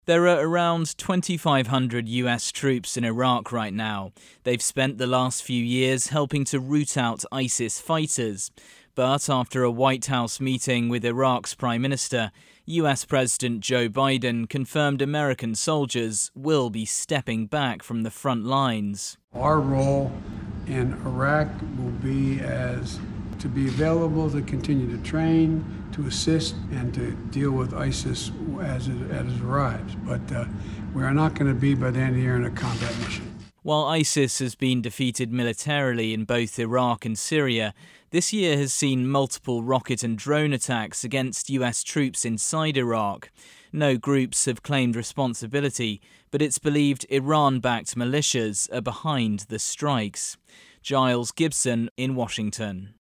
There are around 2,500 US troops in Iraq right now. They've spent the last few years helping to root out ISIS fighters. But after a White House meeting with Iraq's Prime Minister, US President Joe Biden confirmed American soldiers will be stepping back from the front lines. Our role in Iraq will be to be available to continue to train, to assist, and to deal with ISIS as it arrives. But we are not going to be, by the end of the year, in a combat mission. While ISIS has been defeated militarily in both Iraq and Syria, this year has seen multiple rocket and drone attacks against US troops inside Iraq. No groups have claimed responsibility, but it's believed Iran-backed militias are behind the strikes. Giles Gibson in Washington.